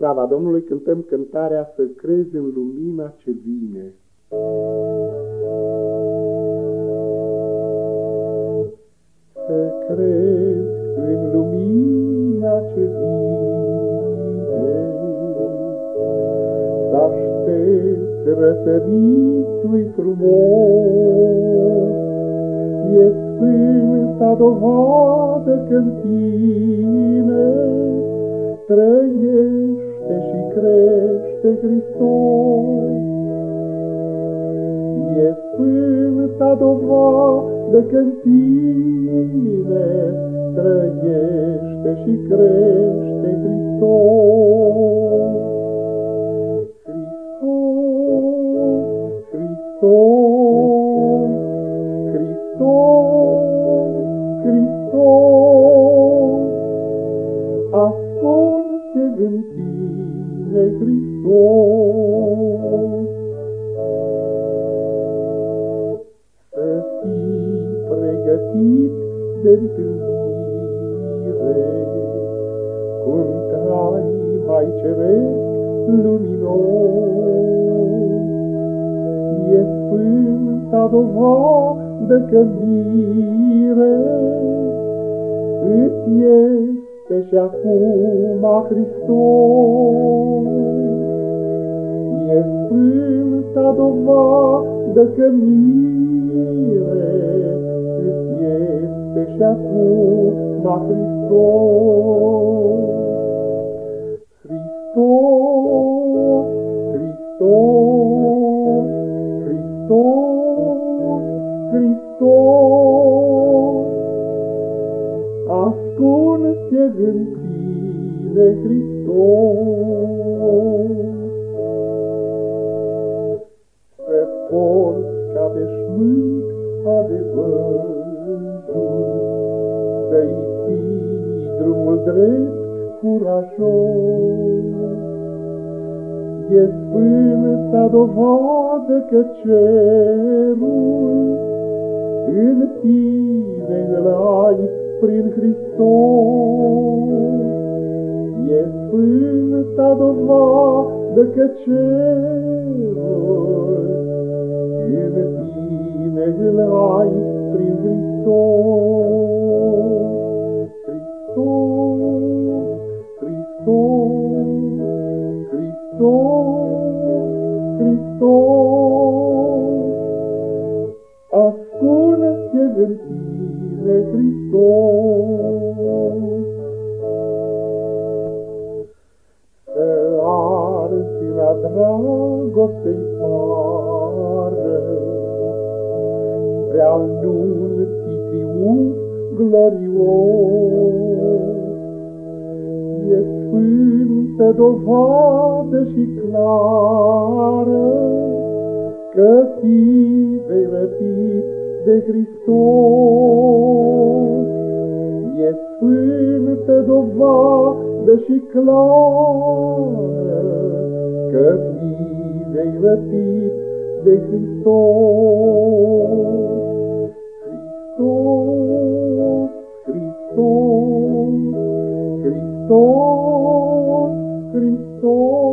slava Domnului, cântăm cântarea Să crezi în lumina ce vine. Să crezi în lumina ce vine, să aștepți răsăritul frumos, e sfânta dovadă că-n tine trăiește și crește Hristos. E sfânta dovadă că-n tine trăiește și crește Hristos. Hristos, Hristos, Hristos, ascunde în tine Hristos. Să fii pregătit de întâlnire cu-un trai mai ceresc luminos. E sfânta dovadă că mire îți este și acum Hristos. E sfânta dovadă că mire îți este și acum Hristos. Hristos, Hristos, Hristos, Hristos, ascunde în tine Hristos. Să porți ca veșmânt adevărul, să-i ții drumul drept curajos. E sfânta dovadă că cerul în tine îl ai prin Hristos. E sfânta dovadă că cerul în tine îl ai prin Hristos. Hristos, Hristos, Hristos, ascunde în tine Hristos. Să arzi la dragostei pară, spre-al nunții triumf glorios. E sfântă dovadă și clară că fii vei răpit de Hristos. E sfântă dovadă și clară că fii vei răpit de Hristos. Hristos, Hristos, Hristos, Hristos.